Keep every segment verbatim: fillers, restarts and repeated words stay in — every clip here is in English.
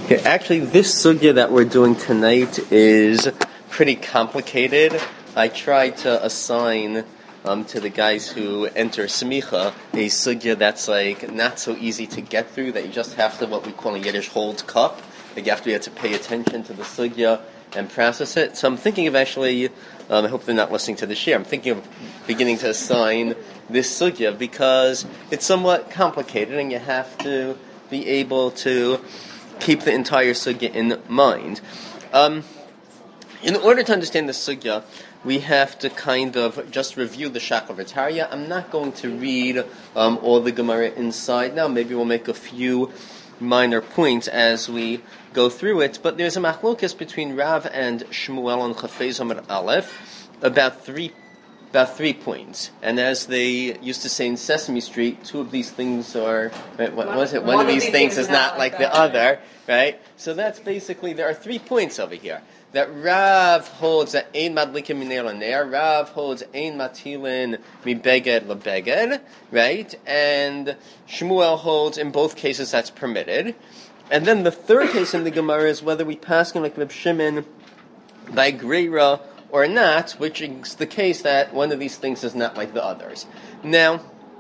Okay, actually, this sugya that we're doing tonight is pretty complicated. I tried to assign um, to the guys who enter Smicha a sugya that's like not so easy to get through, that you just have to, what we call in Yiddish, hold cup. Like you have to be able to pay attention to the sugya and process it. So I'm thinking of actually, um, I hope they're not listening to this year, I'm thinking of beginning to assign this sugya because it's somewhat complicated and you have to be able to keep the entire sugya in mind. Um, in order to understand the sugya, we have to kind of just review the Shakla V'Tarya. I'm not going to read um, all the Gemara inside now. Maybe we'll make a few minor points as we go through it. But there's a machlokas between Rav and Shmuel on Chafez Amar Aleph about three About three points. And as they used to say in Sesame Street, two of these things are, right, what was it? One, One of, of these things, things is not like the other, right? So that's basically, there are three points over here. That Rav holds that Ein Madlikin Minei Laner, Rav holds Ein Matilin Mibeged Lebeged, right? And Shmuel holds, in both cases, that's permitted. And then the third case in the Gemara is whether we pass him like Reb Shimon by Greira or not, which is the case that one of these things is not like the others. Now,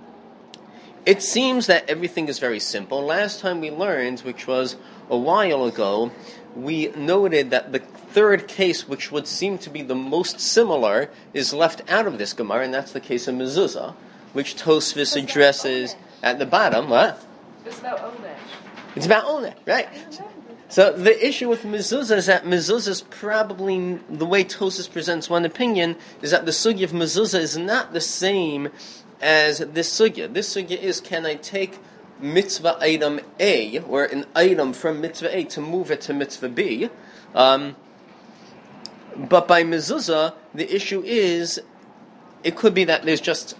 it seems that everything is very simple. Last time we learned, which was a while ago, we noted that the third case, which would seem to be the most similar, is left out of this Gemara, and that's the case of mezuzah, which Tosfos addresses at the bottom. What? It's about Oneh. It's about Oneh, right? So the issue with mezuzah is that mezuzah is probably, the way Tosfos presents one opinion, is that the sugya of mezuzah is not the same as this sugya. This sugya is, can I take mitzvah item A, or an item from mitzvah A, to move it to mitzvah B? Um, but by mezuzah, the issue is, it could be that there's just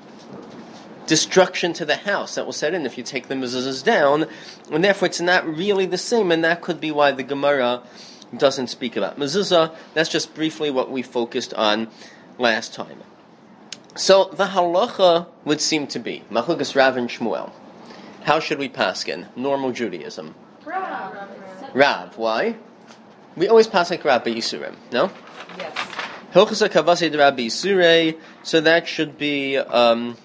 destruction to the house that will set in if you take the mezuzahs down, and therefore it's not really the same, and that could be why the Gemara doesn't speak about mezuzah. That's just briefly what we focused on last time. So the halacha would seem to be Machlokas Rav and Shmuel. How should we paskin? Normal Judaism. Rav. Rav. Why? We always pass like Rav B'Yisurim. No? Yes. Hilchos HaKavasei de Rav B'Yisurei. So that should be um,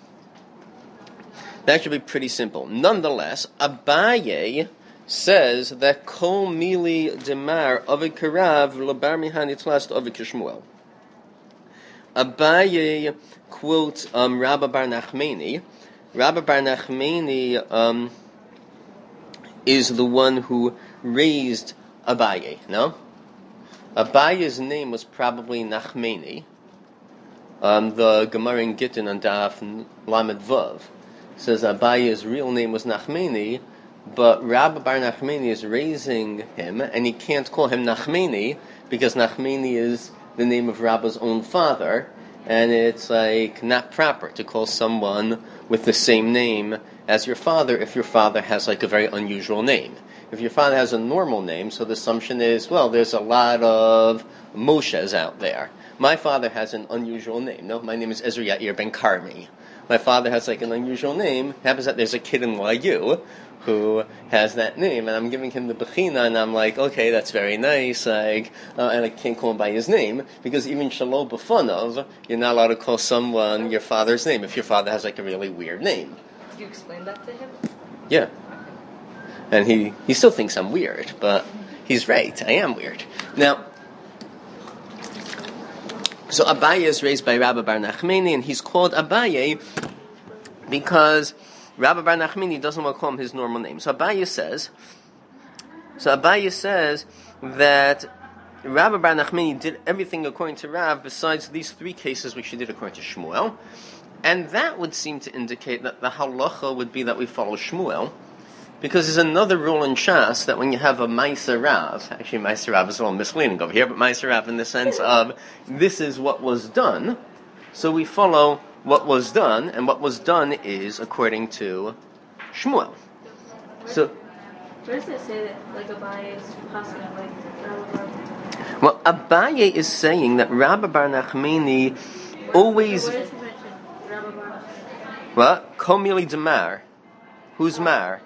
that should be pretty simple. Nonetheless, Abaye says that Kol Mili Demar Ovid Karav Labar Mihan Yitzlast Ovid Kishmuel. Abaye quotes um, Rabbi Bar Nachmani. Rabbi Bar Nachmani um, is the one who raised Abaye, no? Abaye's name was probably Nachmani. Um, the Gemara in Gittin on Daf Lamed Vav says Abaye's real name was Nachmani, but Rabbi Bar Nachmani is raising him, and he can't call him Nachmani because Nachmani is the name of Rabba's own father, and it's like not proper to call someone with the same name as your father if your father has like a very unusual name. If your father has a normal name, so the assumption is, well, there's a lot of Moshes out there. My father has an unusual name. No, my name is Ezra Yair Ben Karmi. My father has like an unusual name. It happens that there's a kid in Layu who has that name, and I'm giving him the Bechina, and I'm like, okay, that's very nice, like, uh, and I can't call him by his name, because even Shalom B'Fanov, you're not allowed to call someone your father's name if your father has like a really weird name. Did you explain that to him? Yeah. And he, he still thinks I'm weird, but he's right, I am weird. Now, so Abaye is raised by Rabbi Bar Nachmani, and he's called Abaye because Rabbi Bar Nachmani doesn't want to call him his normal name. So Abaye says, so Abaye says that Rabbi Bar Nachmani did everything according to Rav besides these three cases which he did according to Shmuel, and that would seem to indicate that the halacha would be that we follow Shmuel, because there's another rule in Shas that when you have a Ma'aser Rav, actually Ma'aser Rav is a little misleading over here, but Ma'aser Rav in the sense of this is what was done, so we follow what was done, and what was done is according to Shmuel. So, where does it say that like Abaye is passing it like Rabbi? Well, Abaye is saying that Rabbi Bar Nachmani always. Where does it mention Rabbi Bar? What? Komili Demar. Who's Mar?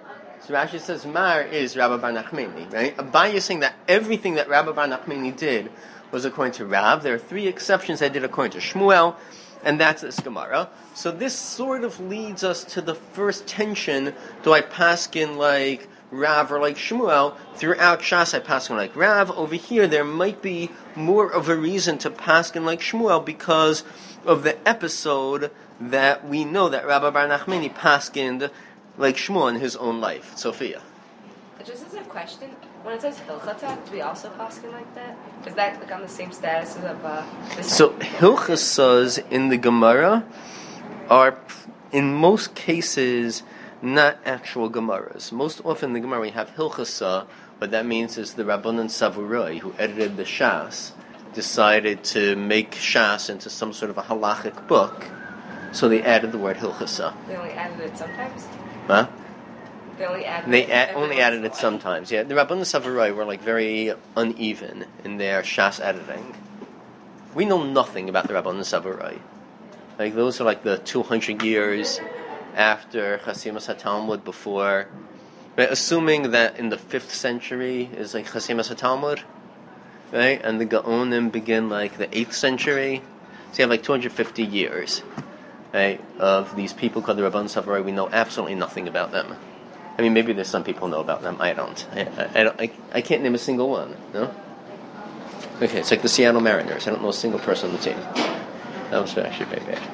So Rashi says Mar is Rabbi Bar Nachmani, right? Abaye is saying that everything that Rabbi Bar Nachmani did was according to Rav. There are three exceptions that did according to Shmuel, and that's this Gemara. So this sort of leads us to the first tension. Do I paskin like Rav or like Shmuel? Throughout Shas I paskin like Rav. Over here there might be more of a reason to paskin like Shmuel because of the episode that we know that Rabbi Bar Nachmani paskind like Shmuel in his own life. Sophia. Just as a question, when it says Hilchata, do we also paskin like that? Is that like on the same status as of uh, this? So Hilchasas in the Gemara are, in most cases, not actual Gemaras. Most often in the Gemara we have Hilchasa. What that means is the Rabbanan Savuroi, who edited the Shas, decided to make Shas into some sort of a halachic book, so they added the word Hilchasa. They only added it sometimes? Huh? They only added They it add, every only once added in a it while. sometimes. Yeah, the Rabbanan Savuroi were like very uneven in their Shas editing. We know nothing about the Rabbanan Savuroi. Like those are like the two hundred years after Chasimas HaTalmud, before, right? Assuming that in the fifth century is like Chasimas HaTalmud, right? And the Gaonim begin like the eighth century. So you have like two hundred fifty years, right, of these people called the Rabbanan Savuroi. We know absolutely nothing about them. I mean, maybe there's some people know about them. I don't. I, I, I, don't, I, I can't name a single one. No? Okay, it's like the Seattle Mariners. I don't know a single person on the team. That was actually very bad.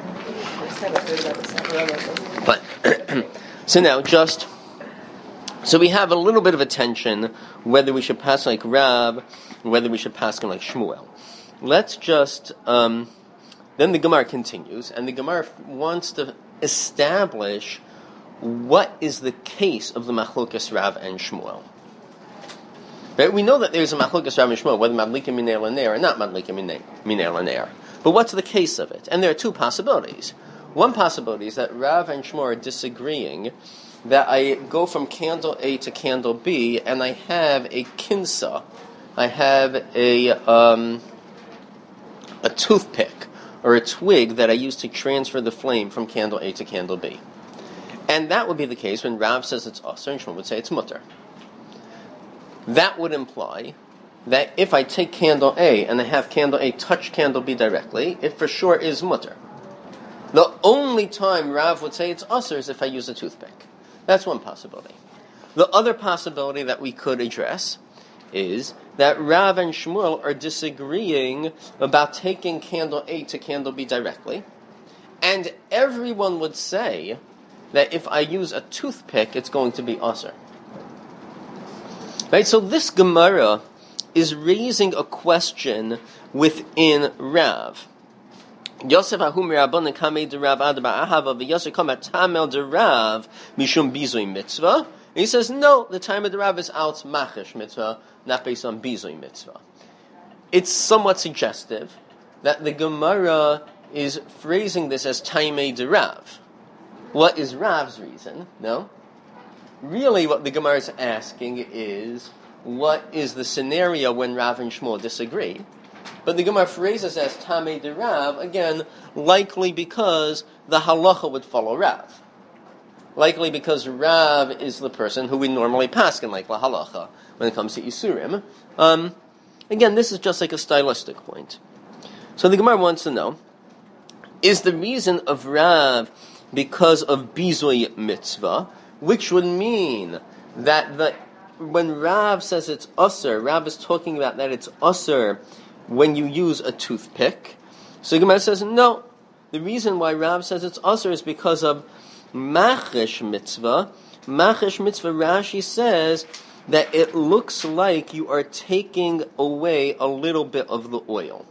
But so now, just so we have a little bit of a tension whether we should pass like Rab, whether we should pass like Shmuel. Let's just um, then the Gemara continues, and the Gemara wants to establish what is the case of the Machlokas Rav and Shmuel. Right? We know that there's a Machlokas Rav and Shmuel, whether Madlikim Minei Laner or not Madlikim Minei Laner. But what's the case of it? And there are two possibilities. One possibility is that Rav and Shmuel are disagreeing that I go from candle A to candle B, and I have a kinsa, I have a um, a toothpick or a twig that I use to transfer the flame from candle A to candle B. And that would be the case when Rav says it's asur and Shmuel would say it's mutter. That would imply that if I take candle A and I have candle A touch candle B directly, it for sure is mutter. The only time Rav would say it's asur is if I use a toothpick. That's one possibility. The other possibility that we could address is that Rav and Shmuel are disagreeing about taking candle A to candle B directly, and everyone would say that if I use a toothpick, it's going to be asur. Right? So this Gemara is raising a question within Rav. Yosef Ahum Rabbanan Kamei de Rav Adaba Ahava v'Yosef Kamat Tamel de Rav Mishum Bizui Mitzvah. And he says, no, the time of the Rav is out Machish Mitzvah, not based on Bizui Mitzvah. It's somewhat suggestive that the Gemara is phrasing this as Taimei de Rav. What is Rav's reason? No? Really what the Gemara is asking is, what is the scenario when Rav and Shmuel disagree? But the Gemara phrases as Tamei de Rav, again, likely because the halacha would follow Rav. Likely because Rav is the person who we normally paskin like la halacha when it comes to Isurim. Um, again, this is just like a stylistic point. So the Gemara wants to know, is the reason of Rav because of Bizui Mitzvah, which would mean that the when Rav says it's asur, Rav is talking about that it's asur when you use a toothpick. So the Gemara says, no, the reason why Rav says it's asur is because of Machish Mitzvah. Machish Mitzvah, Rashi says that it looks like you are taking away a little bit of the oil.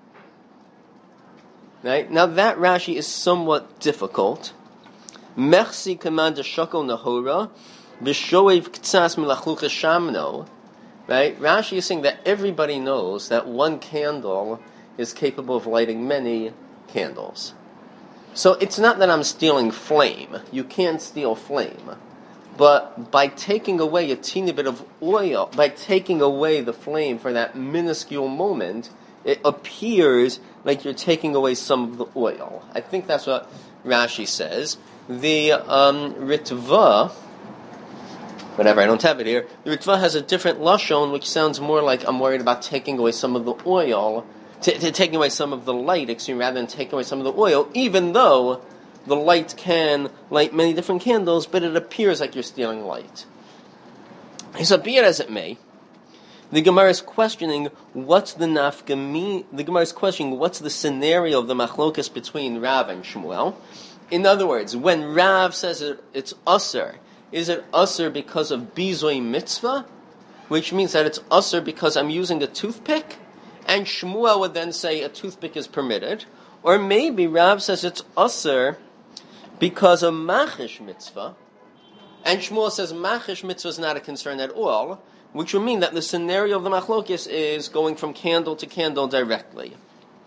Right? Now that Rashi is somewhat difficult. Mechsi command shakol nahora, b'shoev k'tzas milachlucha shamno. Right? Rashi is saying that everybody knows that one candle is capable of lighting many candles. So it's not that I'm stealing flame. You can't steal flame. But by taking away a teeny bit of oil, by taking away the flame for that minuscule moment, it appears like you're taking away some of the oil. I think that's what Rashi says. The um, Ritva, whatever, I don't have it here. The Ritva has a different lashon, which sounds more like I'm worried about taking away some of the oil, t- t- taking away some of the light, excuse me, rather than taking away some of the oil, even though the light can light many different candles, but it appears like you're stealing light. So be it as it may, the Gemara is questioning what's the nafkami. The Gemara is questioning what's the scenario of the machlokas between Rav and Shmuel. In other words, when Rav says it, it's usher, is it usher because of bizoi mitzvah, which means that it's usher because I'm using a toothpick, and Shmuel would then say a toothpick is permitted, or maybe Rav says it's usher because of machish mitzvah, and Shmuel says machish mitzvah is not a concern at all, which would mean that the scenario of the machlokes is going from candle to candle directly.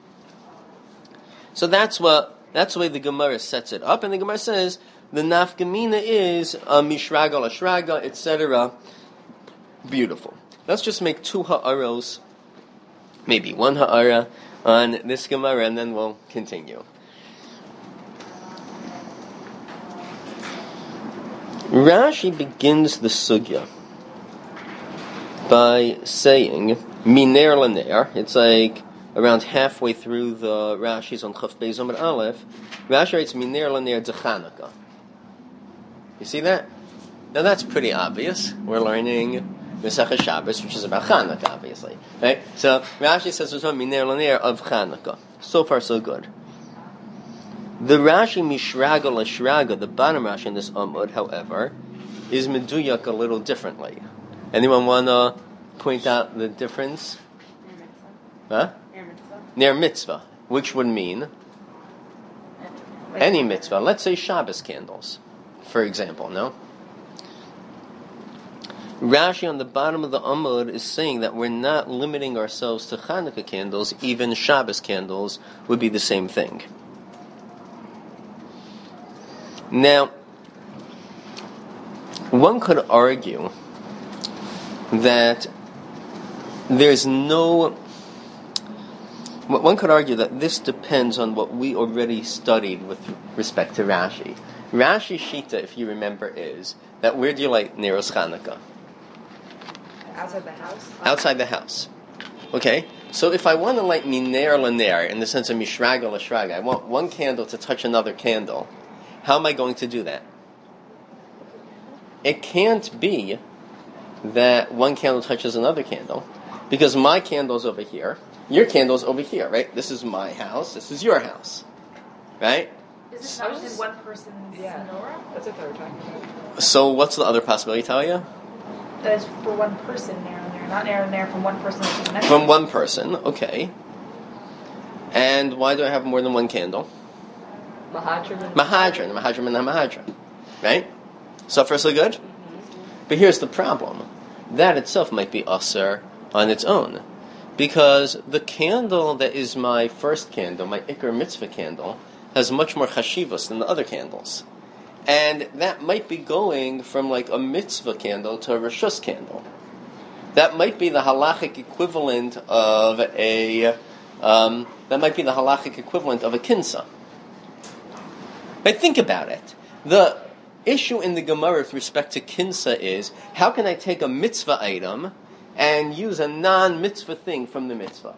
So that's what that's the way the Gemara sets it up, and the Gemara says the nafkamina is a mishraga l'shraga, et cetera. Beautiful. Let's just make two ha'aros, maybe one ha'ara on this Gemara, and then we'll continue. Rashi begins the sugya by saying miner laner. It's like around halfway through the Rashi's on Chaf Beis Amud Aleph. Rashi writes miner laner de Chanukah. You see that? Now that's pretty obvious. We're learning Masechah Shabbos, which is about Chanukah, obviously, right? So Rashi says there's one miner laner of Chanukah. So far, so good. The Rashi Mishraga Lashraga, the bottom Rashi in this Amud, however, is meduyak a little differently. Anyone want to point out the difference? Huh? Ner mitzvah, which would mean any mitzvah. Let's say Shabbos candles, for example, no? Rashi on the bottom of the Amud is saying that we're not limiting ourselves to Chanukah candles, even Shabbos candles would be the same thing. Now, one could argue that there's no... One could argue that this depends on what we already studied with respect to Rashi. Rashi's shita, if you remember, is that where do you light Neros Chanukah? Outside the house? Outside the house. Okay? So if I want to light Miner Laner, in the sense of Mishraga Lashraga, I want one candle to touch another candle, how am I going to do that? It can't be that one candle touches another candle, because my candle's over here, your candle's over here, right? This is my house, this is your house, right? Is this not just one person's Yeah. menorah? That's what they were talking about. So what's the other possibility, Talia? That is for one person there and there, not there and there from one person to the next. From one person, okay. And why do I have more than one candle? Mahadran. Mahadran, Mahadran, and Mahadran, right? So far so good? But here's the problem. That itself might be asur on its own. Because the candle that is my first candle, my Iker Mitzvah candle, has much more chashivas than the other candles. And that might be going from like a mitzvah candle to a reshus candle. That might be the halachic equivalent of a, um, that might be the halachic equivalent of a kinsa. But think about it. The issue in the Gemara with respect to kinsa is, how can I take a mitzvah item and use a non-mitzvah thing from the mitzvah?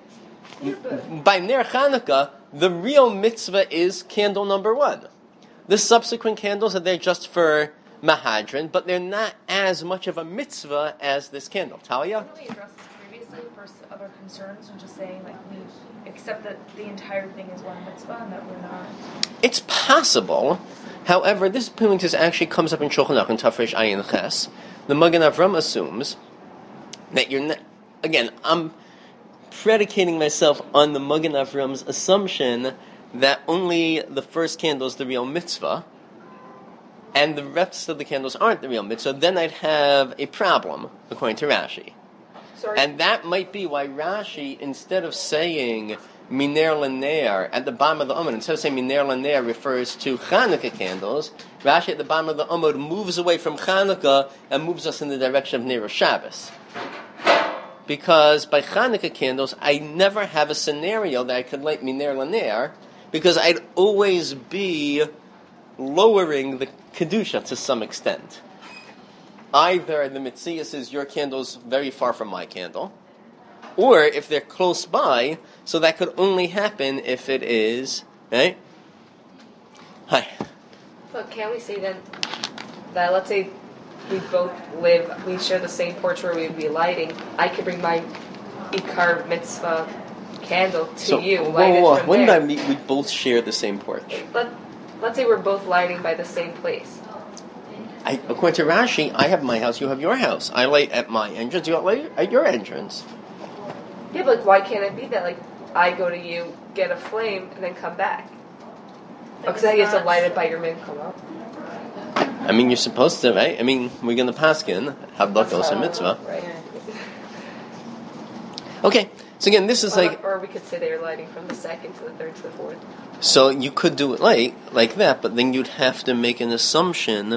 By Ner Chanukah, the real mitzvah is candle number one. The subsequent candles are there just for Mahadran, but they're not as much of a mitzvah as this candle. Talia? Didn't we address this previously for other concerns and just saying like we accept that the entire thing is one mitzvah and that we're not... It's possible. However, this point is actually comes up in Shulchan Aruch in Tafresh Ayin Ches. The Magen Avram assumes that you're not... Again, I'm predicating myself on the Magen Avram's assumption that only the first candle is the real mitzvah, and the rest of the candles aren't the real mitzvah. Then I'd have a problem, according to Rashi. Sorry. And that might be why Rashi, instead of saying Miner Laner at the bottom of the Amud, instead of saying Miner Laner refers to Chanukah candles, Rashi at the bottom of the Amud moves away from Chanukah and moves us in the direction of Ner Shabbos. Because by Chanukah candles, I never have a scenario that I could light Miner Laner, because I'd always be lowering the Kedusha to some extent. either the mitzias is your candle's very far from my candle, or if they're close by, so that could only happen if it is, right? Hi. But can we say then that, let's say we both live, we share the same porch where we'd be lighting, I could bring my Ikar mitzvah candle to so, you, whoa, light whoa, it from when there. did I meet, we both share the same porch? Let, let's say we're both lighting by the same place. I, according to Rashi, I have my house, you have your house. I light at my entrance, you light at your entrance. Yeah, but like, why can't it be that, like, I go to you, get a flame, and then come back? Because I get to light it by your mincha. I mean, you're supposed to, right? I mean, we're going to paskin, hadlakos and mitzvah. Right. Okay, so again, this is or, like... Or we could say they're lighting from the second to the third to the fourth. So you could do it like, like that, but then you'd have to make an assumption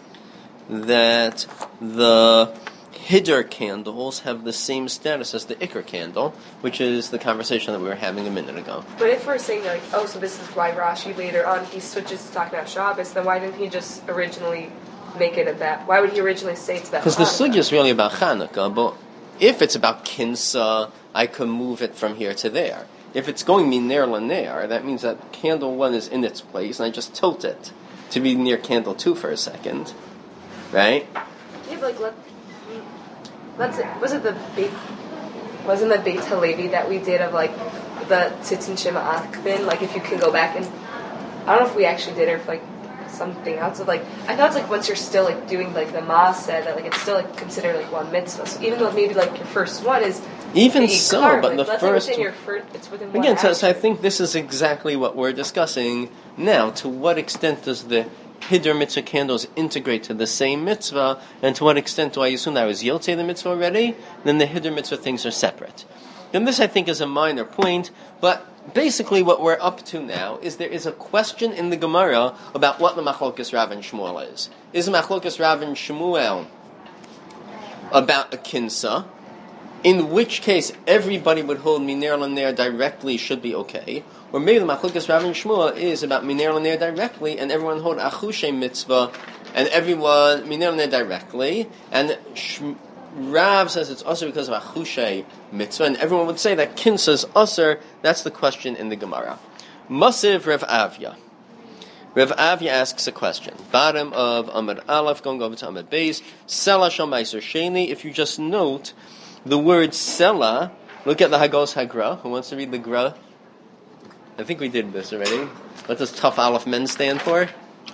that the Hiddur candles have the same status as the Ikar candle, which is the conversation that we were having a minute ago. But if we're saying, like, oh, so this is why Rashi later on, he switches to talking about Shabbos, then why didn't he just originally make it about, why would he originally say it's about Because the Hanukkah? sugya is really about Hanukkah, but if it's about Kinsa, I could move it from here to there. If it's going ner laner, that means that candle one is in its place, and I just tilt it to be near candle two for a second. Right? Yeah, but like, let, let's, was it the Beit, wasn't the Beit Halevi that we did of, like, the Tzitzin Shema Akbin, like, if you can go back and, I don't know if we actually did it or if, like, something else, of, like, I thought it's, like, once you're still, like, doing, like, the Maaseh, that, like, it's still, like, considered, like, one mitzvah, so even though maybe, like, your first one is Even the so, Ikar, but like, the let's first... say within your first, it's within one Again, so, so I action. think this is exactly what we're discussing now. To what extent does the Hiddur mitzvah candles integrate to the same mitzvah, and to what extent do I assume that I was Yotzei the mitzvah already? Then the Hiddur mitzvah things are separate. And this, I think, is a minor point, but basically what we're up to now is there is a question in the Gemara about what the Machlokas Rav and Shmuel is. Is Machlokas Rav and Shmuel about a kinsa, in which case everybody would hold Miner Laner directly should be okay, or maybe the Machlokas Rav and Shmuel is about Miner Laner directly, and everyone hold Achushe mitzvah, and everyone Miner Laner directly, and Sh- Rav says it's also because of Achushe mitzvah, and everyone would say that Kinsa is usher. That's the question in the Gemara. Masiv Rav Avya. Rav Avya asks a question. Bottom of Amud Aleph, going over to Amud Beis. Sela Shal Meiser Sheni. If you just note the word Sela, look at the Hagos Hagra. Who wants to read the Gra? I think we did this already. What does Taf Aleph Men stand for?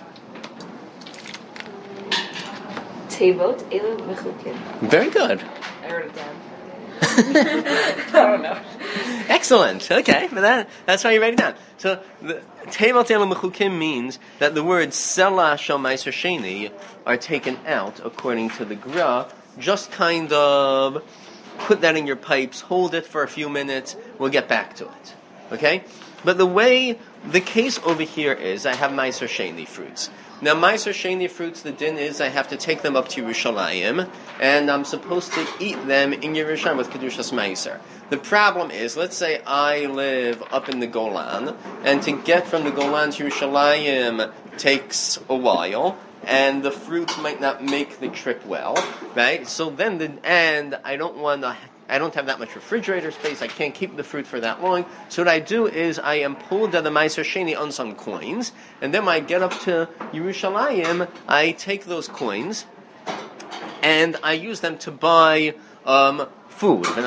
Tevot Elu Mechukim. Very good. I wrote it down. I don't know. Excellent. Okay, but that, that's why you write it down. So, the Tevot Elu Mechukim means that the words Sela Shal Meiser Sheni are taken out according to the Gra. Just kind of put that in your pipes, hold it for a few minutes, we'll get back to it. Okay? But the way, the case over here is, I have Meiser Sheni fruits. Now, Meiser Sheni fruits, the din is I have to take them up to Yerushalayim, and I'm supposed to eat them in Yerushalayim with Kedushas Meiser. The problem is, let's say I live up in the Golan, and to get from the Golan to Yerushalayim takes a while, and the fruits might not make the trip well, right? So then, the, and I don't want to, I don't have that much refrigerator space, I can't keep the fruit for that long, so what I do is I am pulled at the Meiser Sheni on some coins, and then when I get up to Yerushalayim, I take those coins, and I use them to buy um, food. Right?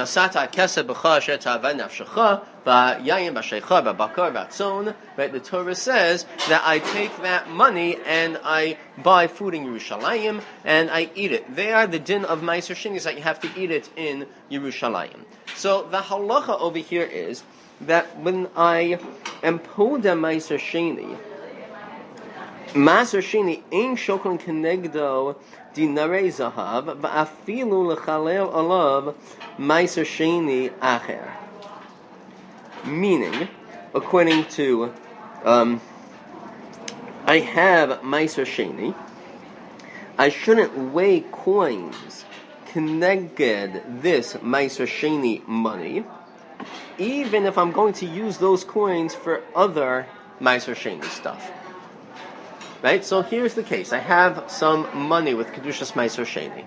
The Torah says that I take that money and I buy food in Yerushalayim and I eat it. There, the din of Meiser Sheni is that you have to eat it in Yerushalayim. So the halacha over here is that when I am poda Meiser Sheni, Meiser Sheni ain't shokon kenegdo dinarei zahav va'afilu lechalel alav Meiser Sheni acher. Meaning, according to, um, I have Meiser Sheni, I shouldn't weigh coins keneged this Meiser Sheni money, even if I'm going to use those coins for other Meiser Sheni stuff. Right? So here's the case. I have some money with Kedushas Meiser Sheni.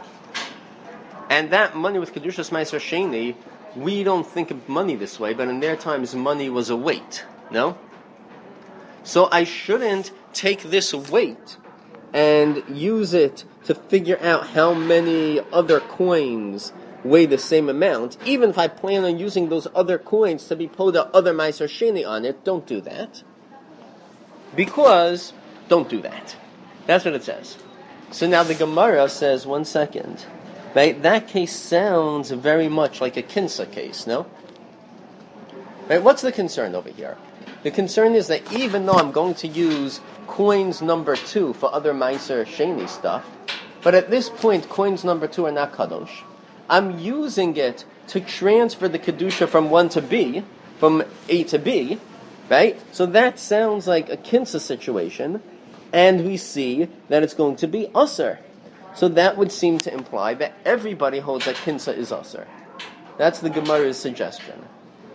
And that money with Kedushas Meiser Sheni, we don't think of money this way, but in their times, money was a weight. No? So I shouldn't take this weight and use it to figure out how many other coins weigh the same amount, even if I plan on using those other coins to be put other Meiser Sheni on it. Don't do that. Because, don't do that. That's what it says. So now the Gemara says, one second, right? That case sounds very much like a Kinsa case, no? Right? What's the concern over here? The concern is that even though I'm going to use coins number two for other Meiser Sheni stuff, but at this point, coins number two are not Kadosh. I'm using it to transfer the Kedusha from one to B, from A to B, right? So that sounds like a Kinsa situation, and we see that it's going to be Usser. So that would seem to imply that everybody holds that Kinsa is Usser. That's the Gemara's suggestion.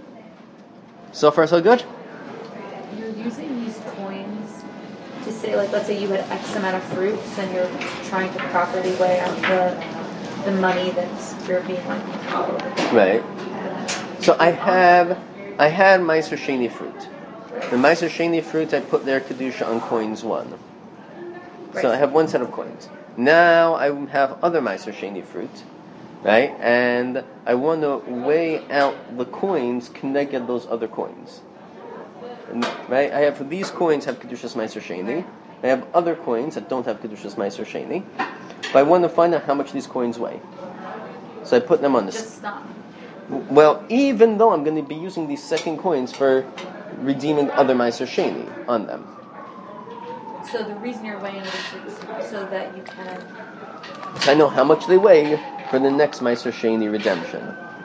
So far, so good? You're using these coins to say, like, let's say you had X amount of fruits, then you're trying to properly weigh out the the money that you're being like followed. Right. So I have, I had Meiser Sheni fruit. The Meiser Sheni fruit, I put their Kedusha on coins one. Right. So I have one set of coins. Now I have other Meiser Sheni fruit, right? And I want to weigh out the coins connected those other coins. And, right? I have, these coins have Kedushas Meiser Sheni. I have other coins that don't have Kedushas Meiser Sheni. But I want to find out how much these coins weigh. So I put them on this. Just stop. Well, even though I'm going to be using these second coins for redeeming other Meiser Sheni on them. So the reason you're weighing it is so that you can... So I know how much they weigh for the next Meiser Sheni redemption.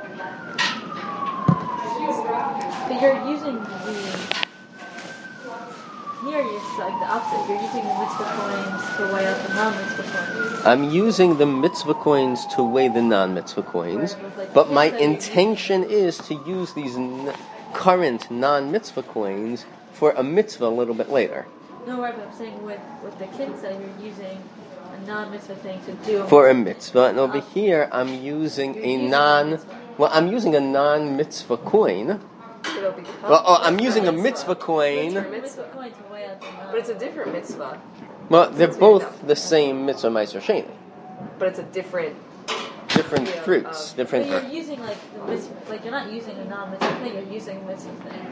But you're using the... Here you're like the opposite. You're using the mitzvah coins to weigh out the non-mitzvah coins. I'm using the mitzvah coins to weigh the non-mitzvah coins, but my intention is to use these n- current non-mitzvah coins for a mitzvah a little bit later. No, right, but I'm saying with, with the kinsa, you're using a non-mitzvah thing to do... For a mitzvah, and over here I'm using a non... Well, I'm using a non-mitzvah coin. Well, oh, I'm using a mitzvah coin. mitzvah coin to weigh out the non. But it's a different mitzvah. Well, they're both the same mitzvah Meiser Sheni. But it's a different... Different Yeah, fruits. um, different But fruits. you're using like the mitzvah, like you're not using a non-mitzvah thing, you're using a mitzvah thing.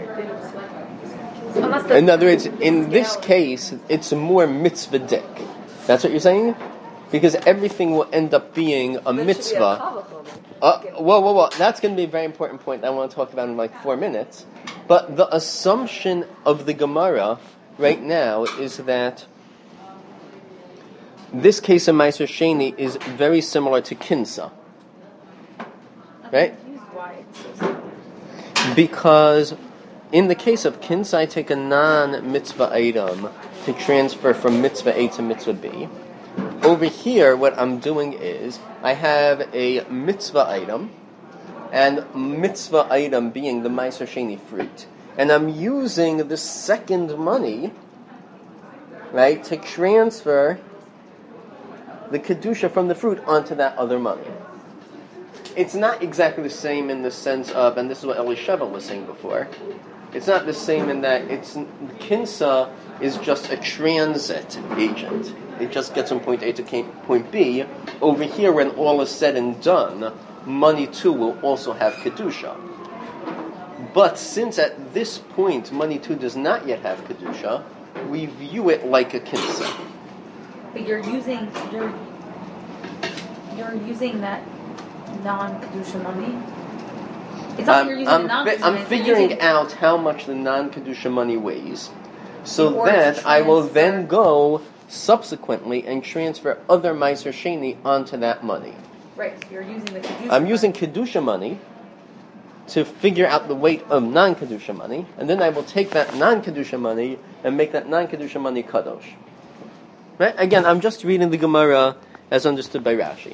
Unless the In other words, in this case, it's more mitzvah-dik. That's what you're saying? Because everything will end up being a mitzvah. Uh, whoa, whoa, whoa. That's going to be a very important point that I want to talk about in like four minutes. But the assumption of the Gemara right now is that this case of Meiser Sheni is very similar to Kinsa. Right? Because in the case of Kinsa, I take a non-mitzvah item to transfer from mitzvah A to mitzvah B. Over here, what I'm doing is, I have a mitzvah item, and mitzvah item being the Meiser Sheni fruit. And I'm using the second money, right, to transfer the Kedusha from the fruit onto that other money. It's not exactly the same in the sense of, and this is what Elisheva was saying before, it's not the same in that it's Kinsa is just a transit agent. It just gets from point A to point B. Over here, when all is said and done, money too will also have Kedusha. But since at this point, money too does not yet have Kedusha, we view it like a Kinsa. But you're using you're you're using that non-kedusha money. It's not that you're using I'm, the non-kedusha I'm money. it's figuring using, out how much the non-Kedusha money weighs, so In order to that I will then transfer- go subsequently and transfer other Meiser Sheni onto that money. Right, so you're using the kedusha. I'm using money. Kedusha money to figure out the weight of non-Kedusha money, and then I will take that non-Kedusha money and make that non-Kedusha money Kadosh. Right? Again, I'm just reading the Gemara as understood by Rashi.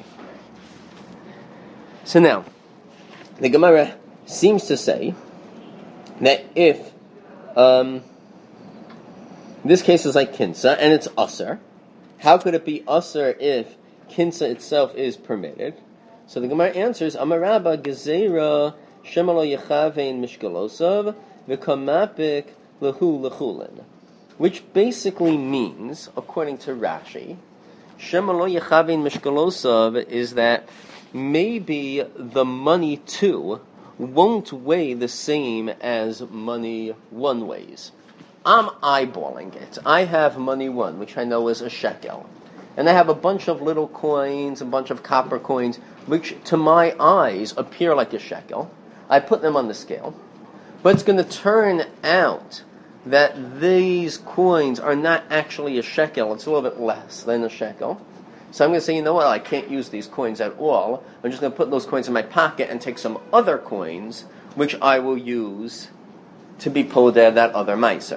So now, the Gemara seems to say that if um, This case is like kinsa, and it's usser. How could it be usser if kinsa itself is permitted? So the Gemara answers, Amarabba gezera shemalo yechavein mishkalosov v'kamapik lehu lechulin, which basically means, according to Rashi, shemalo yechavein mishkalosov is that maybe the money two won't weigh the same as money one weighs. I'm eyeballing it. I have money one, which I know is a shekel. And I have a bunch of little coins, a bunch of copper coins, which to my eyes appear like a shekel. I put them on the scale. But it's going to turn out that these coins are not actually a shekel. It's a little bit less than a shekel. So I'm going to say, you know what, I can't use these coins at all. I'm just going to put those coins in my pocket and take some other coins, which I will use to be podeh that other meiser.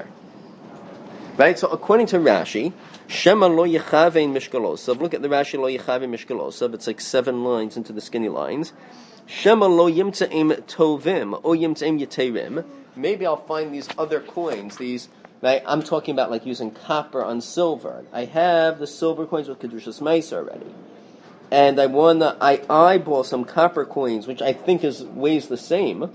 Right? So according to Rashi, Shema lo yechavein mishkalosav. Look at the Rashi lo yechavein mishkalosav. It's like seven lines into the skinny lines. Shema lo yimtzeim tovim o yimtzeim yeterim. Maybe I'll find these other coins. These, right? I'm talking about like using copper on silver. I have the silver coins with kedushas meiser already, and I want to I eyeball some copper coins, which I think is weighs the same.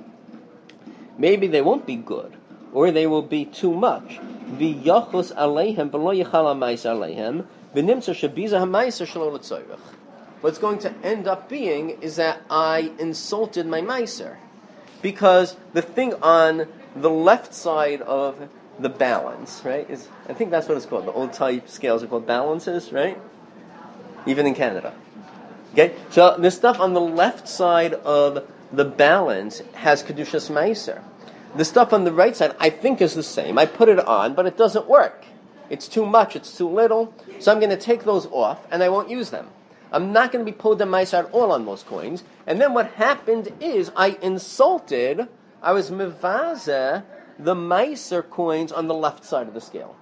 Maybe they won't be good, or they will be too much. V'yachos aleihem v'lo yichal ha'maiser aleihem v'nimtzer shebiza ha'maiser shelo l'tzoyrech. What's going to end up being is that I insulted my meiser, because the thing on the left side of the balance, right, is, I think that's what it's called. The old type scales are called balances, right? Even in Canada. Okay, so the stuff on the left side of the balance has kedushas meiser. The stuff on the right side, I think, is the same. I put it on, but it doesn't work. It's too much, it's too little, so I'm going to take those off, and I won't use them. I'm not going to be podeh meiser at all on those coins. And then what happened is I insulted, I was mevazeh, the meiser coins on the left side of the scale.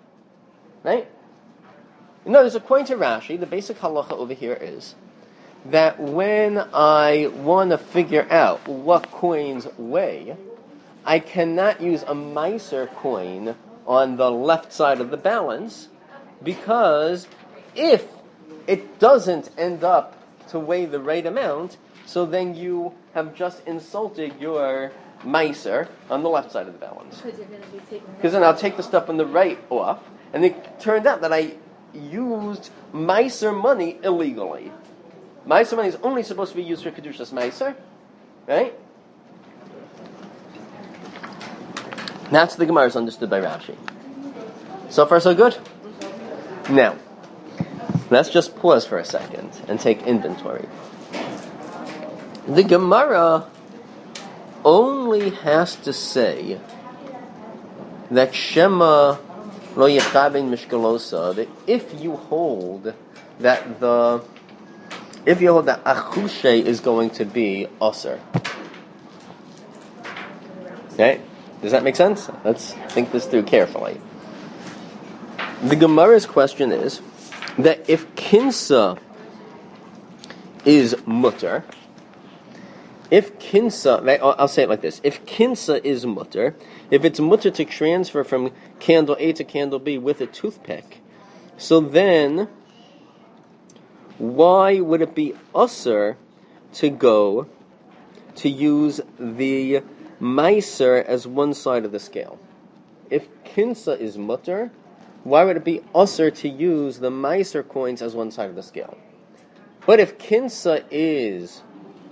Right? You know, there's according to Rashi, the basic halacha over here is that when I want to figure out what coins weigh, I cannot use a meiser coin on the left side of the balance, because if it doesn't end up to weigh the right amount, so then you have just insulted your meiser on the left side of the balance. Because you're going to be taking. Because then I'll take the stuff on the right off, and it turned out that I used meiser money illegally. Meiser money is only supposed to be used for kedushas meiser, right? That's the Gemara is understood by Rashi. So far, so good? Now, let's just pause for a second and take inventory. The Gemara only has to say that Shema lo yechavein mishkalosa, that if you hold that the if you hold that achushe is going to be osir. Okay? Does that make sense? Let's think this through carefully. The Gemara's question is that if kinsa is mutter, if kinsa, I'll say it like this, if kinsa is mutter, if it's mutter to transfer from candle A to candle B with a toothpick, so then why would it be usher to go to use the meiser as one side of the scale? If kinsa is mutter, why would it be usher to use the meiser coins as one side of the scale? But if kinsa is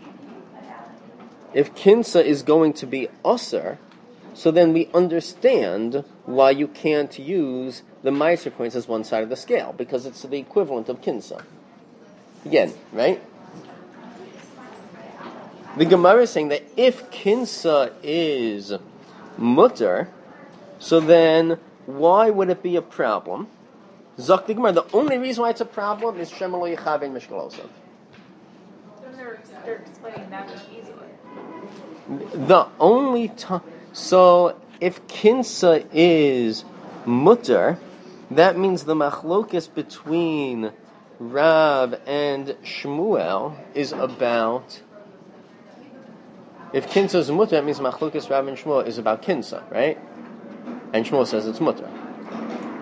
if kinsa is going to be usher, so then we understand why you can't use the meiser coins as one side of the scale, because it's the equivalent of kinsa. Again, right? The Gemara is saying that if kinsa is mutter, so then why would it be a problem? Zok the Gemara, the only reason why it's a problem is Shema lo yechavein mishkalosav. They're explaining that much easier. The only time, so if kinsa is mutter, that means the machlokes between Rav and Shmuel is about. If kinsa is mutter, that means machlokes Rav and Shmuel is about kinsa, right? And Shmuel says it's mutter.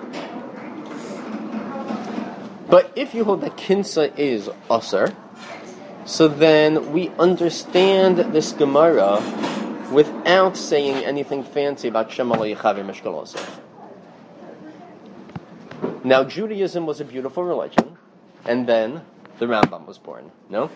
But if you hold that kinsa is asr, so then we understand this Gemara without saying anything fancy about Shema lo yichavi mishkal osov. Now, Judaism was a beautiful religion, and then the Rambam was born. No?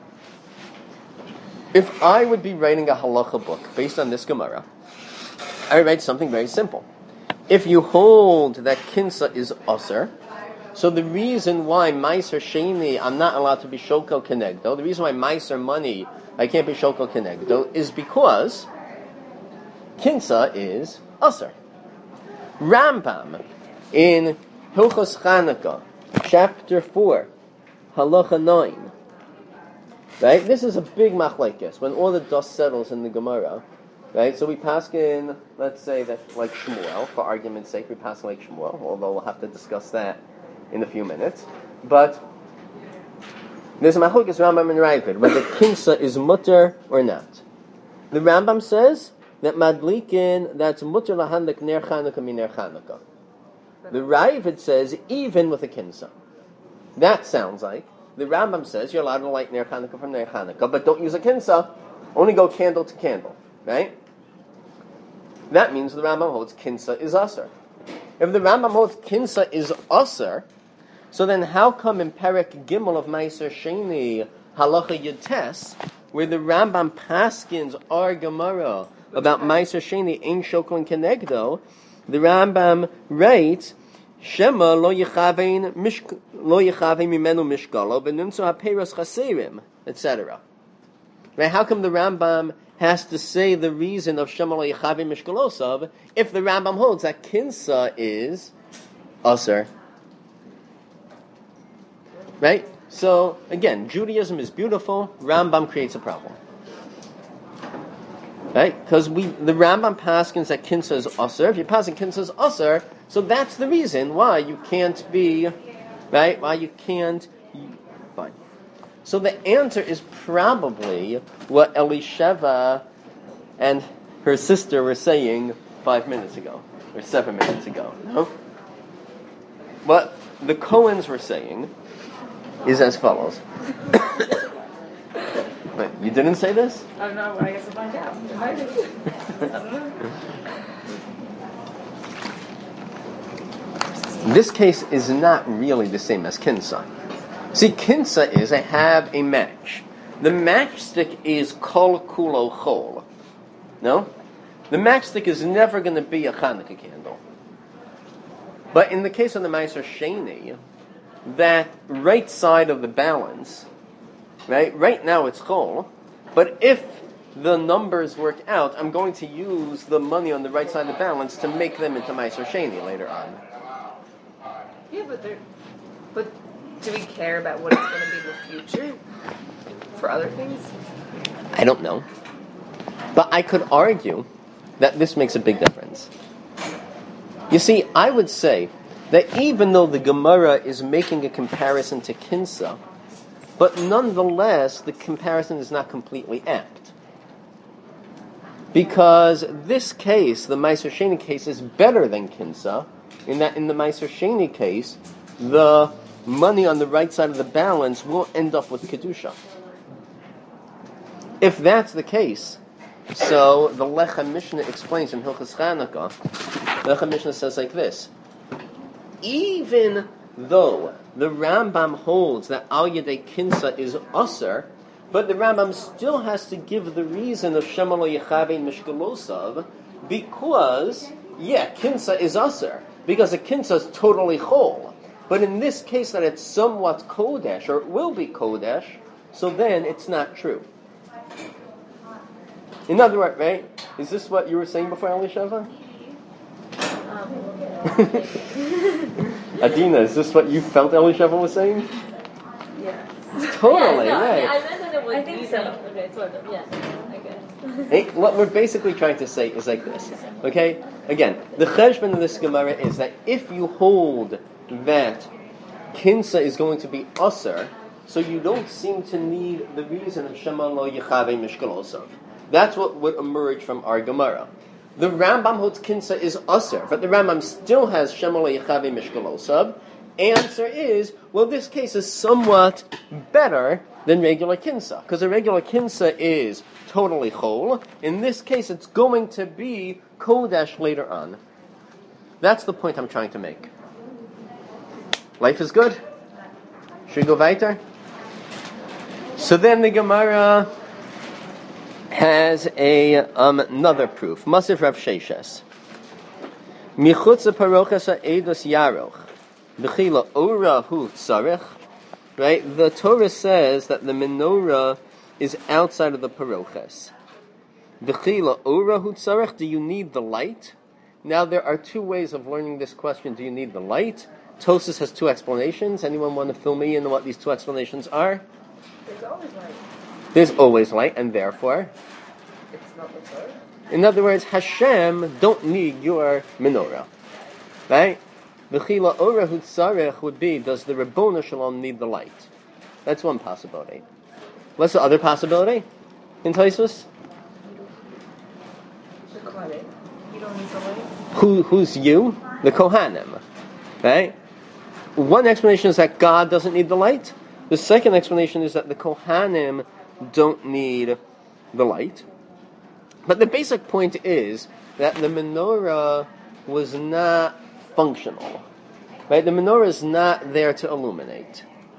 If I would be writing a halacha book based on this Gemara, I would write something very simple. If you hold that kinsa is asr, so the reason why Meiser Sheni, I'm not allowed to be Shoko Kenegdo, the reason why Meiser money, I can't be Shoko Kenegdo, is because Kinsa is Asr. Rambam, in Hilchos Chanukah, chapter four, Halacha nine, right? This is a big machlekes, when all the dust settles in the Gemara, right? So we pass in, let's say that like Shmuel, for argument's sake, we pass like Shmuel, although we'll have to discuss that in a few minutes, but there's a machlokes Rambam and Ravid whether kinsa is mutter or not. The Rambam says that madlikin that's mutter lahandik ner Chanukah min ner Chanukah. The Ravid says even with a kinsa. That sounds like the Rambam says you're allowed to light ner Chanukah from ner Chanukah, but don't use a kinsa. Only go candle to candle, right? That means the Rambam holds kinsa is asr. If the Rambam holds kinsa is asr, so then how come in Perek Gimel of Meiser Sheni, Halacha Yutes, where the Rambam paskins our Gemara about Meiser Sheni, Ein Shokon Kenegdo, the Rambam writes, Shema lo yichavein mishk lo yichavein mimenu mishkalo benimtzu haperos chaserim, et cetera. Right? How come the Rambam has to say the reason of Shema lo yichavein mishkalosav if the Rambam holds that kinsa is asr? Right? So, again, Judaism is beautiful, Rambam creates a problem. Right? Because we the Rambam paskins that kinsa is asr. If you pass in kinsa is asr, so that's the reason why you can't be, right? Why you can't, fine. So the answer is probably what Elisheva and her sister were saying five minutes ago, or seven minutes ago. No? What the Cohens were saying is as follows. Wait, you didn't say this? I don't know, I guess I'll find out. I don't know. This case is not really the same as kinsa. See, kinsa is I have a match. The matchstick is kol kulo chol. No? The matchstick is never going to be a Hanukkah candle. But in the case of the Meiser Sheni, that right side of the balance, right? Right now it's chol, but if the numbers work out, I'm going to use the money on the right side of the balance to make them into Meiser Sheni later on. Yeah, but they're, but do we care about what it's going to be in the future for other things? I don't know. But I could argue that this makes a big difference. You see, I would say that even though the Gemara is making a comparison to kinsa, but nonetheless, the comparison is not completely apt. Because this case, the Meiser Sheni case, is better than kinsa, in that in the Meiser Sheni case, the money on the right side of the balance will end up with Kedusha. If that's the case, so the Lecha Mishnah explains in Hilchos Chanukah, Lecha Mishnah says like this: even though the Rambam holds that Al Yedei Kinsa is Asr, but the Rambam still has to give the reason of Shema lo Yechavein Mishkalosav, because, yeah, Kinsa is Asr, because a Kinsa is totally Chol. But in this case that it's somewhat Kodesh, or it will be Kodesh, so then it's not true. In other words, right? Is this what you were saying before, Elisheva? Adina, is this what you felt Elisheva was saying? Yeah. Totally, yeah, no, right. I meant that it was I think easy. so. Okay, sort of, yeah. Okay. Hey, what we're basically trying to say is like this, okay? Again, the cheshbon of this Gemara is that if you hold that kinsa is going to be asr, so you don't seem to need the reason of Shema lo Yechavei Mishkalosav. That's what would emerge from our Gemara. The Rambam holds kinsa is asr, but the Rambam still has Shema lo Yechavei Mishkalosav, answer is, well, this case is somewhat better than regular kinsa, because a regular kinsa is totally chol. In this case, it's going to be kodesh later on. That's the point I'm trying to make. Life is good. Should we go weiter? So then the Gemara has a um, another proof. Masif Rav Sheshes. Michutz parochas ha'edus yaroch. B'chila ora hu tzarech. Right? The Torah says that the menorah is outside of the parochas. B'chila ora hu tzarech. Do you need the light? Now there are two ways of learning this question. Do you need the light? Tosas has two explanations. Anyone want to fill me in on what these two explanations are? There's always light. There's always light, and therefore, It's not the Torah. in other words, Hashem don't need your menorah, right? V'chila ora hu tzarech would be, does the Ribono Shalom need the light? That's one possibility. What's the other possibility in Tosfos? The Kohanim. You don't need the light. Who, who's you? The Kohanim, right? One explanation is that God doesn't need the light. The second explanation is that the Kohanim don't need the light. But the basic point is that the menorah was not functional. Right? The menorah is not there to illuminate.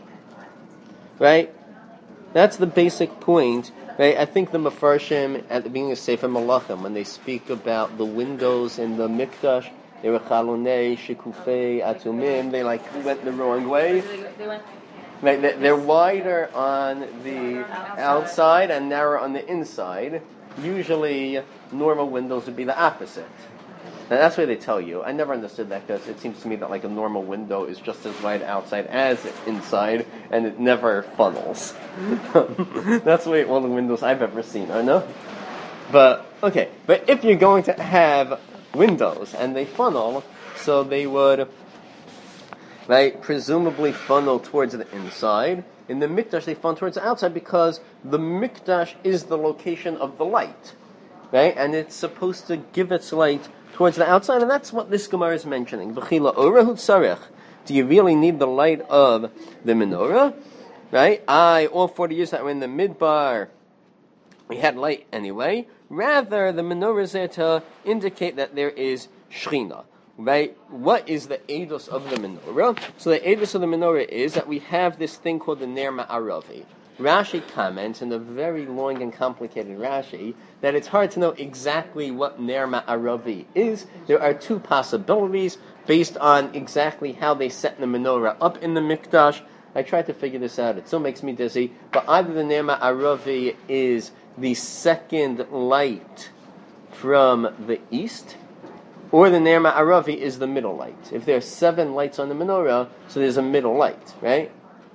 Right? That's the basic point. Right? I think the Mefarshim at the beginning of Sefer Malachim, when they speak about the windows in the Mikdash, they were chalonei, shikufei, atumim, they like went the wrong way. They went Right, they're wider on the outside and narrower on the inside. Usually, normal windows would be the opposite. Now, that's what they tell you. I never understood that because it seems to me that like a normal window is just as wide outside as inside, and it never funnels. That's the way all the windows I've ever seen, I know. But, okay, but if you're going to have windows and they funnel, so they would... right, presumably funnel towards the inside. In the Mikdash, they funnel towards the outside because the Mikdash is the location of the light, right? And it's supposed to give its light towards the outside, and that's what this Gemara is mentioning. B'chila orahu tzarech. Do you really need the light of the menorah? Right? I, all forty years that were in the Midbar, we had light anyway. Rather, the menorah is there to indicate that there is Shechina. Right? What is the edus of the menorah? So the edus of the menorah is that we have this thing called the Ner Ma'aravi. Rashi comments in a very long and complicated Rashi that it's hard to know exactly what Ner Ma'aravi is. There are two possibilities based on exactly how they set the menorah up in the Mikdash. I tried to figure this out. It still makes me dizzy. But either the Ner Ma'aravi is the second light from the east, or the Ner Ma'aravi is the middle light. If there are seven lights on the menorah, so there's a middle light, right?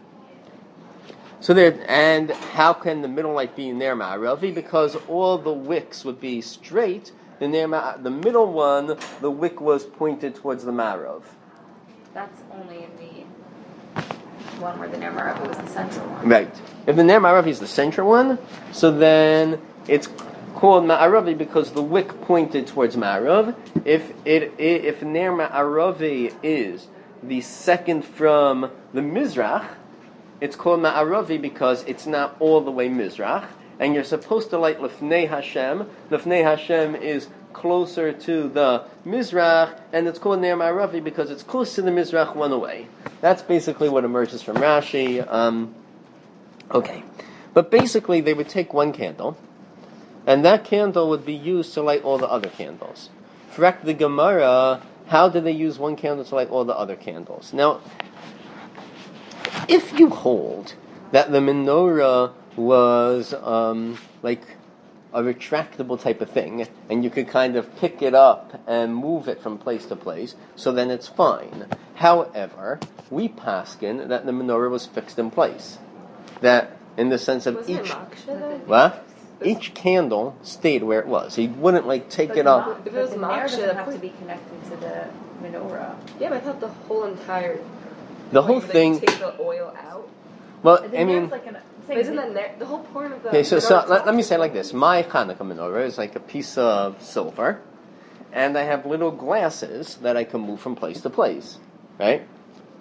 So there, and how can the middle light be Ner Ma'aravi? Because all the wicks would be straight. The Ner Ma, the middle one, the wick was pointed towards the Ma'arav. That's only in the one where the Ner Ma'aravi was the central one. Right. If the Ner Ma'aravi is the central one, so then it's called Ma'aravi because the wick pointed towards Ma'arav. If it if Ner Ma'aravi is the second from the Mizrach, it's called Ma'aravi because it's not all the way Mizrach, and you're supposed to light Lefnei Hashem. Lefnei Hashem is closer to the Mizrach, and it's called Ner Ma'aravi because it's close to the Mizrach one away. That's basically what emerges from Rashi. Um, okay. But basically, they would take one candle, and that candle would be used to light all the other candles. Correct the Gemara, how did they use one candle to light all the other candles? Now, if you hold that the menorah was um, like a retractable type of thing, and you could kind of pick it up and move it from place to place, so then it's fine. However, we paskin that the menorah was fixed in place. That, in the sense of Was each... it Maksha though? What? Each candle stayed where it was. He wouldn't like take But it the up. ma- If it was but the Ner Maksha, doesn't that have to put- be connected to the menorah. Yeah, but I thought the whole entire. The where whole you, like, thing. take the oil out. Well, The I Ner's mean, like an, it's But like isn't the- that ner- the whole point of the? okay. So, so menorah let, let me itself? say it like this: my Hanukkah menorah is like a piece of silver, and I have little glasses that I can move from place to place, right?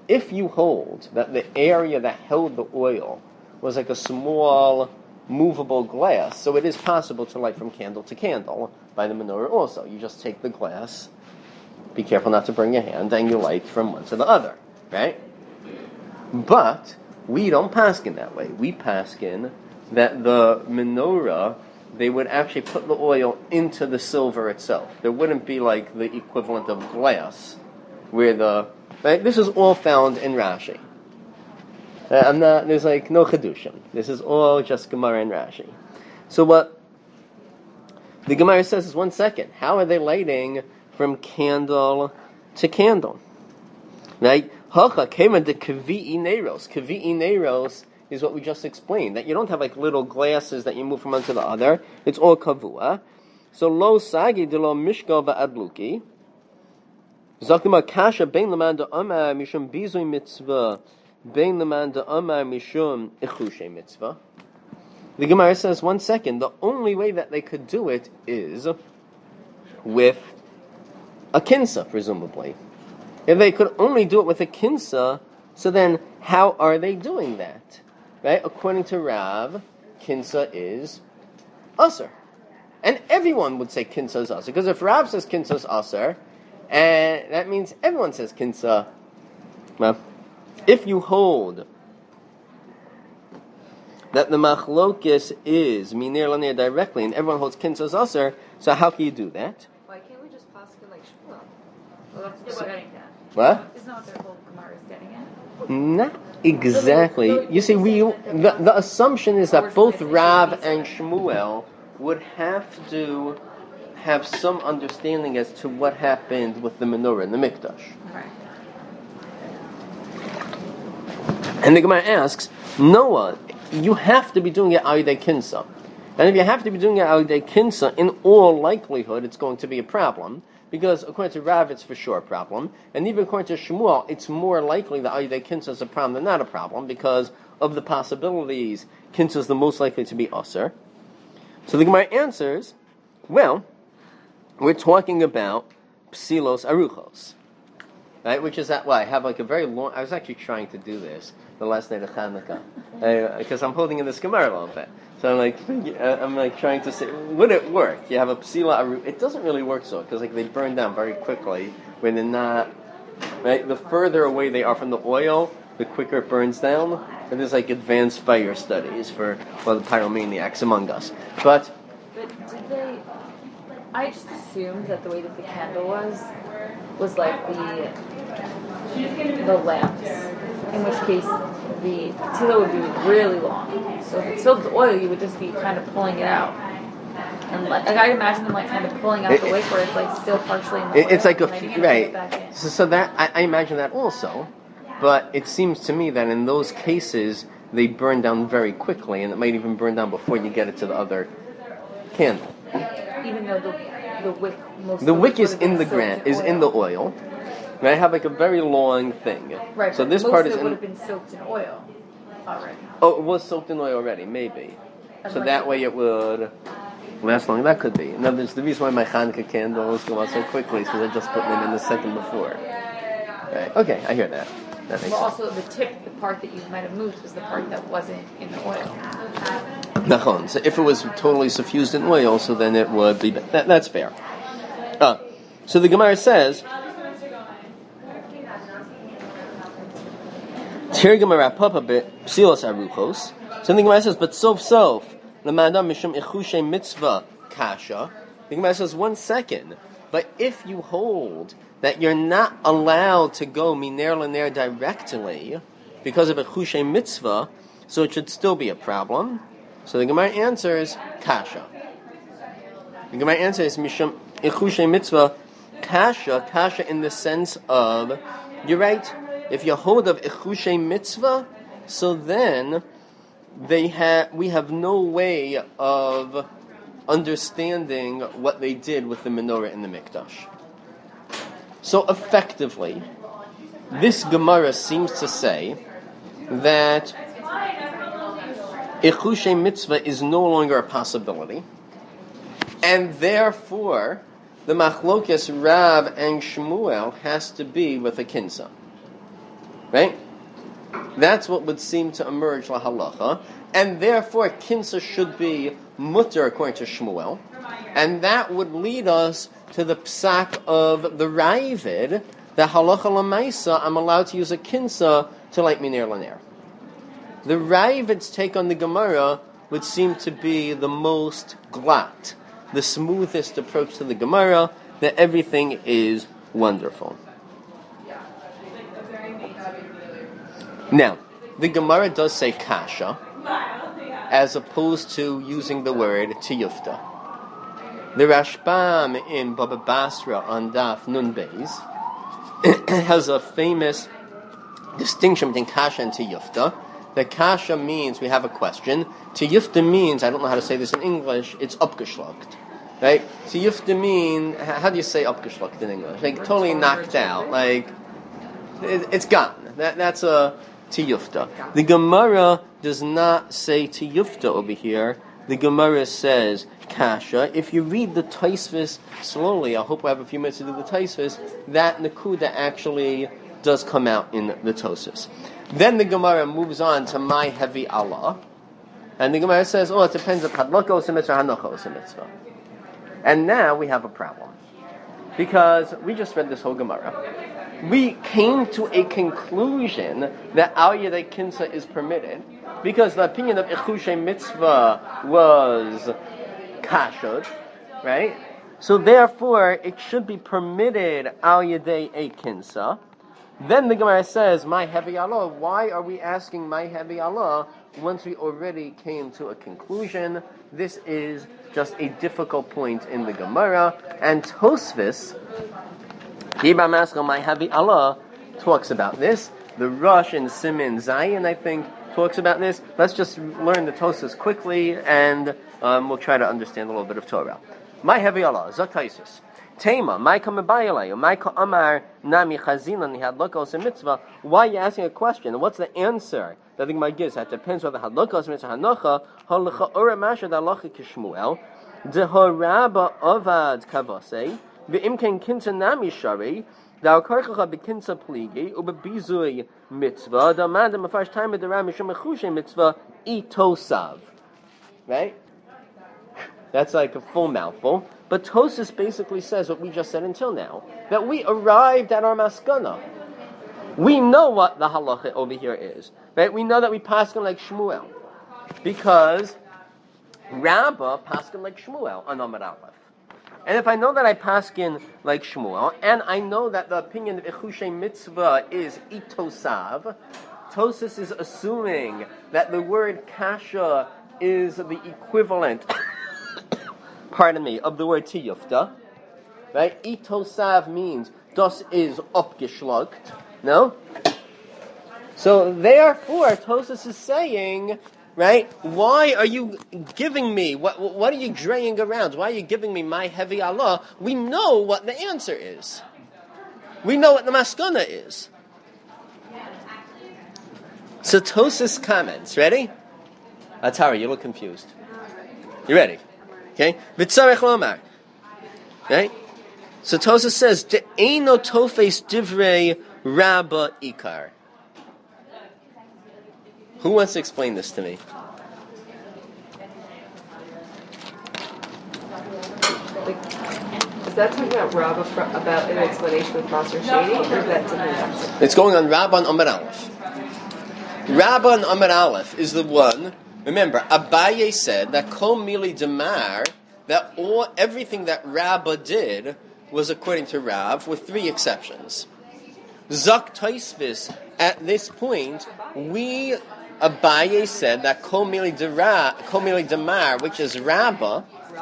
if you hold that the area that held the oil was like a small movable glass, so it is possible to light from candle to candle by the menorah also. You just take the glass, be careful not to burn your hand, and you light from one to the other, right? But we don't paskin that way. We paskin that the menorah, they would actually put the oil into the silver itself. There wouldn't be like the equivalent of glass, where the, right? This is all found in Rashi. Uh, I'm not, there's like no chedushim. This is all just Gemara and Rashi. So what the Gemara says is, one second, how are they lighting from candle to candle? Right? Hacha came into kavi'i neros. Kavi'i neros is what we just explained, that you don't have like little glasses that you move from one to the other. It's all kavua. So lo sagi de lo mishka va'adluki. Zakima kasha bein leman da amar mishum bizui mitzvah. Bein leman da amar mishum ichushe mitzvah. The Gemara says, one second, the only way that they could do it is with a kinsa, presumably. If they could only do it with a kinsa, so then how are they doing that? Right? According to Rav, kinsa is usher. And everyone would say kinsa is usher. Because if Rav says kinsa is usher, and that means everyone says kinsa. Well, if you hold that the machlokis is minir lanir directly, and everyone holds kinsa is usher, so how can you do that? Why can't we just pass it like Shmuel? Well, that's what they're getting at. What? Isn't that what their whole Gemara is getting at? Not exactly. You see, we the, the assumption is that both Rav and Shmuel would have to have some understanding as to what happened with the menorah and the mikdash. Right. And the Gemara asks, Noah, you have to be doing it al yedei kinsa. And if you have to be doing it al yedei kinsa, in all likelihood, it's going to be a problem. Because according to Rav, it's for sure a problem. And even according to Shmuel, it's more likely that al yedei kinsa is a problem than not a problem, because of the possibilities, kinsa is the most likely to be usher. So the Gemara answers, well, we're talking about psilos aruchos. Right, which is that why I have like a very long. I was actually trying to do this the last night of Hanukkah because I'm holding in this Gemara a little bit. So I'm like, I'm like trying to say, would it work? You have a psila aru. It doesn't really work so because like they burn down very quickly when they're not. Right, the further away they are from the oil, the quicker it burns down. And there's like advanced fire studies for well the pyromaniacs among us. But But did they? I just assumed that the way that the candle was was like the the lamps. In which case, the tila would be really long. So if it's filled with oil, you would just be kind of pulling it out. And like, like I imagine them like kind of pulling out it, the wick where it's like still partially in the it, oil. It's like a f- right. So, so that I, I imagine that also, but it seems to me that in those cases they burn down very quickly, and it might even burn down before you get it to the other candle. Even though the the wick most The of wick it is would have in the been gran soaked is in the oil. Right, I have like a very long thing. Right. So but this most part of is it in. would have been soaked in oil already. Oh, it was soaked in oil already, maybe. And So like- that way it would last long. That could be. In other words, the reason why my Hanukkah candles go out so quickly is because I just put them in the second before. Right. Okay, I hear that. That makes Well, sense. also the tip, the part that you might have moved, was the part that wasn't in the oil. Nachon. So if it was totally suffused in oil, so then it would be. That, that's fair. Uh, so the Gemara says. Tir Gemara papa bit psilos aruchos. So the Gemara says, but sof sof l'madam mishum ichushe mitzvah kasha. The Gemara says, one second. But if you hold that you're not allowed to go miner l'ner directly because of a chushe mitzvah, so it should still be a problem. So the Gemara answers kasha. The Gemara answers mishum ichushe mitzvah kasha, kasha in the sense of you're right. If you hold of ichushe mitzvah, so then they have we have no way of understanding what they did with the menorah in the mikdash. So effectively, this Gemara seems to say that ichushe mitzvah is no longer a possibility, and therefore the machlokes Rav and Shmuel has to be with a kinsa. right? That's what would seem to emerge la halacha, and therefore kinsa should be mutter according to Shmuel, and that would lead us to the psak of the Ravid, that halacha lamaisa, I'm allowed to use a kinsa to light minir laner. The Ravid's take on the Gemara would seem to be the most glatt, the smoothest approach to the Gemara, that everything is wonderful. Now, the Gemara does say kasha, as opposed to using the word tiyufta. The Rashbam in Baba Basra on Daf Nun Beis has a famous distinction between kasha and tiyufta. The kasha means we have a question. Tiyufta means, I don't know how to say this in English, it's upgeschluckt. Right? Tiyufta mean, how do you say upgeschluckt in English? Like totally knocked out. Like, it, it's gone. That, that's a tiyufta. The Gemara does not say tiyufta over here. The Gemara says kasha. If you read the Taisvis slowly, I hope we have a few minutes to do the Taisvis, that Nakuda actually does come out in the Tosis. Then the Gemara moves on to my heavy Allah, and the Gemara says, oh, it depends if hadlaka is a mitzvah or hanocha is a mitzvah. And now we have a problem, because we just read this whole Gemara. We came to a conclusion that Al Yedei Kinsa is permitted, because the opinion of Echushay Mitzvah was Kashud, right? So therefore, it should be permitted Al Yedei a Kinsa. Then the Gemara says, my heavy Allah, why are we asking my heavy Allah once we already came to a conclusion? This is just a difficult point in the Gemara. And Tosfos, Hibam Maskal, my heavy Allah, talks about this. The Rosh in Siman Zayin, I think, talks about this. Let's just learn the Tosfos quickly, and um, we'll try to understand a little bit of Torah. My heavy Allah, Zakaisis. Tema, Maika Mabayalayu, Maika Amar Nami Chazilan, he had lokos and mitzvah. Why are you asking a question? What's the answer that the Gemara gives? That depends whether had lokos mitzvah hanocha, halacha ora masha da halacha kishmuel, dehoraba avad kavase, ve'imken kinta nami shari, da karchacha bekinta pligi, ubebizui mitzvah, da mandam afash time of the ram mishum mechushe mitzvah, itosav. Right? That's like a full mouthful. But Tosfos basically says what we just said until now, that we arrived at our maskana. We know what the halacha over here is, right? We know that we paskin like Shmuel, because Rabbah paskin like Shmuel on Amud Aleph. And if I know that I paskin like Shmuel, and I know that the opinion of Echushay Mitzvah is itosav, Tosfos is assuming that the word kasha is the equivalent pardon me, of the word tiyufta, right? Itosav means das is upgeschluckt, no? So therefore, Tosfos is saying, right, why are you giving me, what, what are you draying around? Why are you giving me my heavy Allah? We know what the answer is. We know what the maskana is. So Tosfos comments, ready? Atara, you look confused. You ready? Okay, v'tzarech lomar. Okay, so Tosfos says de'eino tofes divrei Rabbah ikar. Who wants to explain this to me? Is that talking about Rabbah fr- about an explanation with Master Shady, or is that something else? It's going on Rabbah and Amud Aleph. Rabbah and Amud Aleph is the one. Remember, Abaye said that Kol Mili Demar, that all everything that Rabbah did was according to Rav, with three exceptions. Zak Tosfos, at this point, we Abaye said that Kol Mili Dera, Kol Mili Demar, which is Rabbah.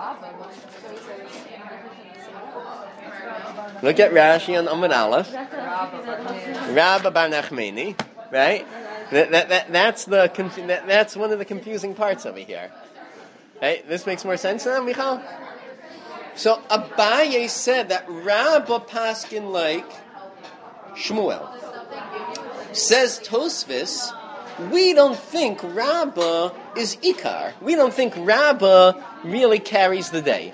Look at Rashi on Amud Aleph. Rabbah bar Nachmani, right? That, that, that, that's the confu- that, that's one of the confusing parts over here. Right? This makes more sense now, Michal? So Abaye said that Rabbah paskin like Shmuel. Says Tosfos, we don't think Rabbah is Ikar. We don't think Rabbah really carries the day.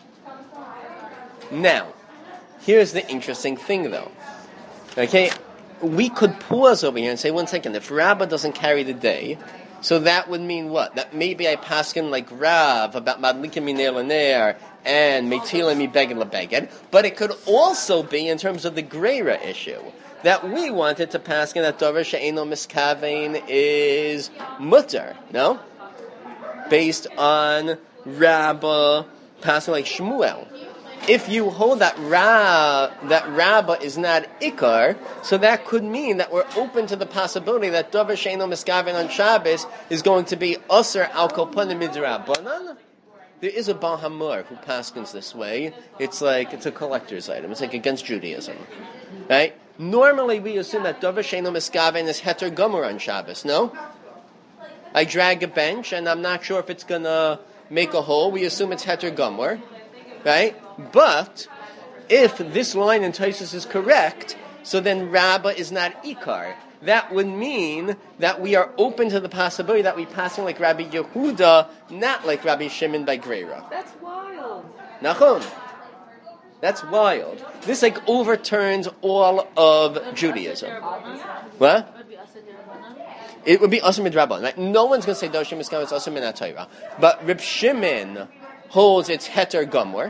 Now, here's the interesting thing though. Okay? we could pause over here and say, one second, if Rabbah doesn't carry the day, so that would mean what? That maybe I paskin like Rav about Madlikim Miner Laner and Metila Mi Beged LaBeged, but it could also be in terms of the Greira issue that we wanted to paskin that Dover She'eno Miskavein is mutter, no? Based on Rabbah passing like Shmuel. If you hold that Ra, that Rabbah is not Ikar, so that could mean that we're open to the possibility that Dover She'eno Miskaven on Shabbos is going to be Usher Al Kolpanim Midrabanan. There is a Baal Hamor who paskins this way. It's like, it's a collector's item. It's like against Judaism. Right? Normally we assume that Dover She'eno Miskaven is Heter Gomer on Shabbos, no? I drag a bench and I'm not sure if it's going to make a hole. We assume it's Heter Gomer. Right? But if this line in Taisus is correct, so then Rabbah is not Ikar. That would mean that we are open to the possibility that we pass in like Rabbi Yehuda, not like Rabbi Shimon by Greira. That's wild. Nachon. That's wild. This like overturns all of Judaism. What? It would be Asr Midrabanan. Right? No one's going to say Doshim Miskam, it's Asr Min HaTorah. But Reb Shimon holds its Heter Gomor.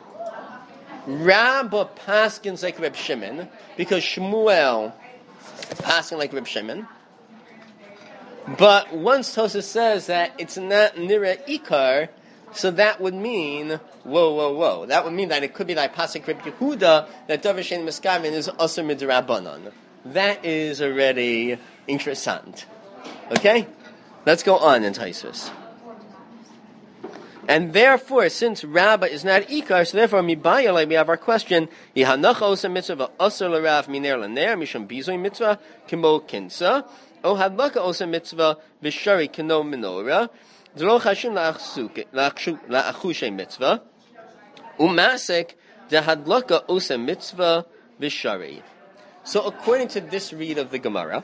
Rabbah paskins like Reb Shimon because Shmuel passing like Reb Shimon. But once Tosas says that it's not Nira Ikar, so that would mean, whoa, whoa, whoa. That would mean that it could be like Pasik Reb Yehuda, that Dover Shein Miskavin is Asr Midrabanan. That is already interessant. Okay? Let's go on in Taisus. And therefore, since Rabbah is not Ikar, so therefore, Mibayale, we have our question, Yihanacha osa mitzvah asr l'rav miner l'ner, mishum bizoy mitzvah, kimo kinsa, o hadlaka osa mitzvah, v'shari kino menorah, d'lo chashim la'achushe mitzvah, u'masek, dehadlaka osa mitzvah, v'shari. So according to this read of the Gemara,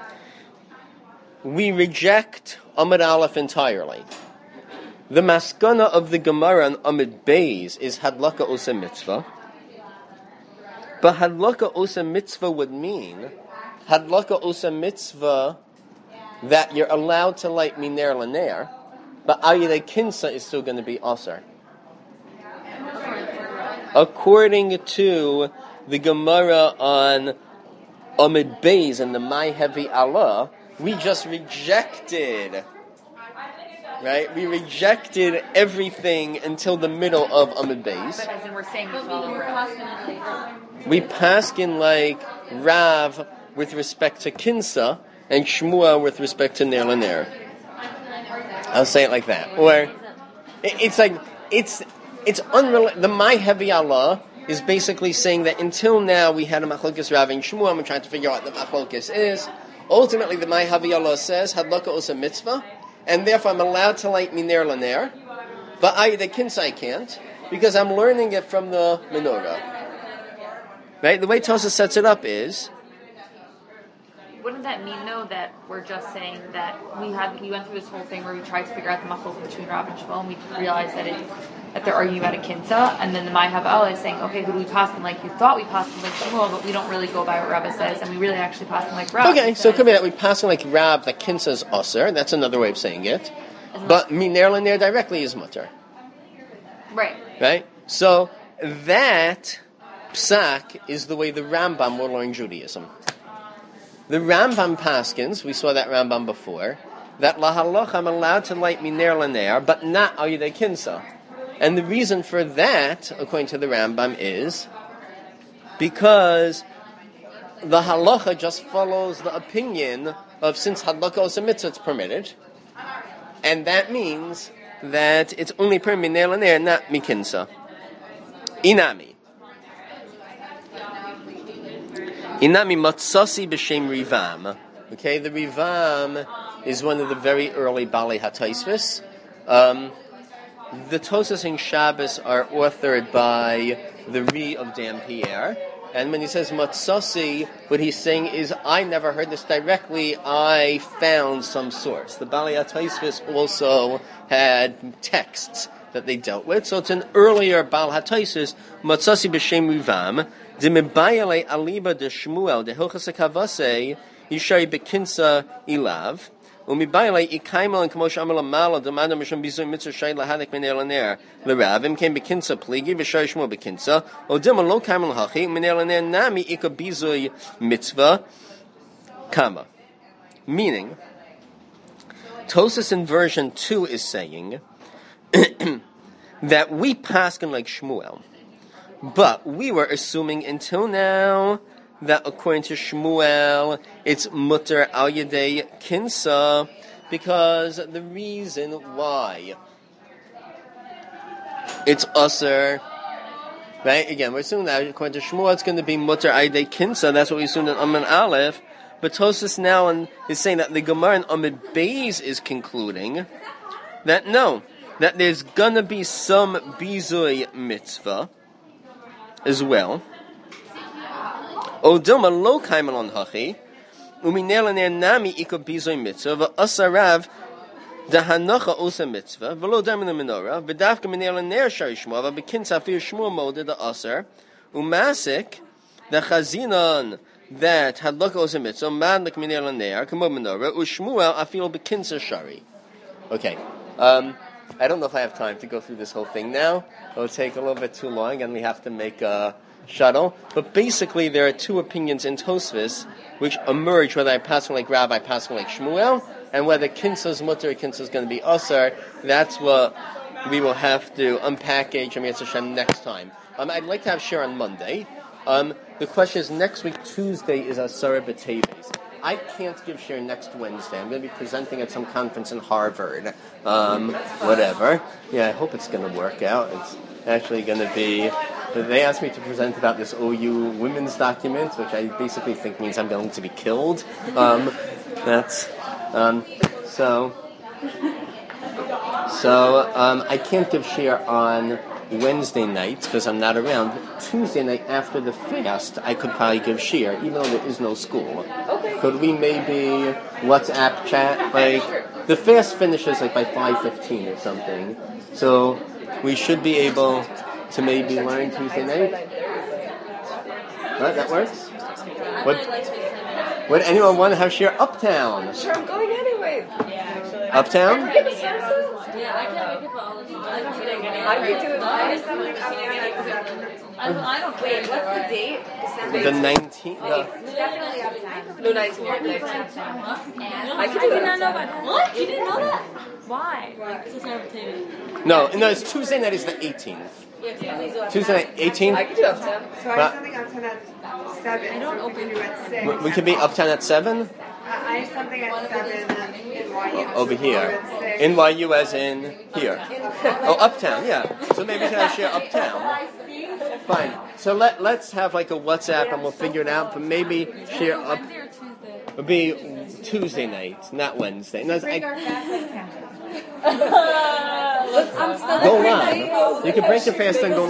we reject Amud Aleph entirely. The maskana of the Gemara on Amud Beis is Hadlaka Osa Mitzvah. But Hadlaka Osa Mitzvah would mean Hadlaka Osa Mitzvah that you're allowed to light Miner Laner, but Ayidei Kinsa is still going to be Asar. According to the Gemara on Amud Beis and the My Heavy Allah, we just rejected... Right? We rejected everything until the middle of Amud Beis. But as in we're saying we follow Rav. We paskin like Rav with respect to Kinsa and Shmuel with respect to Ner Laner. I'll say it like that. Or it, it's like it's it's unrelated. The My Heavy Allah is basically saying that until now we had a Machlokes Rav and Shmuel and we're trying to figure out what the Machlokes is. Ultimately, the My Heavy Allah says Hadlaka Osa Mitzvah. And therefore I'm allowed to light Miner Laner, but I, the Kinsa, I can't, because I'm learning it from the menorah. Right? The way Tosas sets it up is... Wouldn't that mean, though, that we're just saying that we had we went through this whole thing where we tried to figure out the muscles between Rav and Shmuel, and we realized that it that they're arguing about a Kinsa, and then the Mayhav Allah is saying, okay, who do we pass them like you thought we passed them like Shmuel, but we don't really go by what Rav says, and we really actually pass them like Rav. Okay, so it could be that we pass them like Rav, that Kinsa is Asr, that's another way of saying it, but Miner Laner directly is Mutter. Right. Right? So that psak is the way the Rambam will learn Judaism. The Rambam paskins, we saw that Rambam before, that lahaloch I'm allowed to light Miner Laner, but not Ayidei Kinsa. And the reason for that, according to the Rambam, is because the halacha just follows the opinion of since Hadlaka Osa Mitzvah it's permitted, and that means that it's only permitted Miner Laner, not Mikinsa. Inami. Inami Matsasi b'Shem Rivam. Okay, the Rivam is one of the very early Balei HaTaisvis. Um, the Tosas and Shabbos are authored by the Ri of Dan Pierre. And when he says Matsasi, what he's saying is, I never heard this directly, I found some source. The Balei HaTaisvis also had texts that they dealt with. So it's an earlier Baal HaTaisvis, Matsasi b'Shem Rivam, Dimibayale aliba de Shmuel de Hilchas Kavase Yishari bekinsa ilav. Umibayale ikaimel and kamosh amala mala demanda mishum bizu mitzvah shay lahadik minel aner leravim came bekinsa pligi v'shari Shmuel bekinsa odima lo kaimel hachi minel aner nami ika bizu mitzvah kama. Meaning, Tosas in version two is saying that we paskin like Shmuel, but we were assuming until now that according to Shmuel, it's mutter al yedei kinsa, because the reason why it's usher, right? Again, we're assuming that according to Shmuel, it's going to be mutter al yedei kinsa. That's what we assumed in Amman Aleph. But Tosas now is saying that the Gemara in Amid Beis is concluding that no, that there's gonna be some bizui mitzvah as well. Odilma lo kaiman on hachi, uminelaner nami iko bizui mitzvah, v'asarav dahanacha osa mitzvah, v'lo damin the menorah, v'davka minelaner shari shmuah, v'bekin safir shmuah moded the asar, umasik the chazinon that had look osa mitzvah, man like minelaner, kamo menorah, ushmuel afil bekinsa shari. Okay. Um, I don't know if I have time to go through this whole thing now. It'll take a little bit too long, and we have to make a shuttle. But basically, there are two opinions in Tosfos which emerge, whether I pass like Rabbi, pass like Shmuel, and whether Kinsa's mutter or Kinsa's going to be Asar. That's what we will have to unpackage Amir Hashem next time. Um, I'd like to have share on Monday. Um, the question is, next week, Tuesday, is Asara B'Teves. I can't give share next Wednesday. I'm going to be presenting at some conference in Harvard. Um, whatever. Yeah, I hope it's going to work out. It's actually going to be... They asked me to present about this O U women's document, which I basically think means I'm going to be killed. Um, that's... Um, so... So, um, I can't give share on Wednesday night because I'm not around. Tuesday night after the fast, I could probably give share, even though there is no school. Okay. Could we maybe WhatsApp chat? Like, the fast finishes like by five fifteen or something. So, we should be able to maybe learn Tuesday night. What, that works? Would, would anyone want to have share uptown? Sure, I'm going anyways. Uptown? Yeah, I can't make it for all of you. I can do it. I could do it. I something I don't Wait, what's the date? December. The nineteenth? The, Definitely out of time. No, nineteen. nineteen. And I could do I did not it. know about that. What? You didn't know that? Why? This is never taped. no, no, it's Tuesday night is the eighteenth. Tuesday night, eighteenth? I could do uptown. So I have something uptown at seven. I don't open you at six. We, we could be uptown at seven? I have something at seven in Y U. Over here. N Y U as in here. Oh, uptown, yeah. So maybe we can have share uptown. Fine. So let, let's have like a WhatsApp and we'll figure it out, but maybe share up. It'll be Tuesday night, not Wednesday. No, Bring our I, fast like go on. You can break your fast and go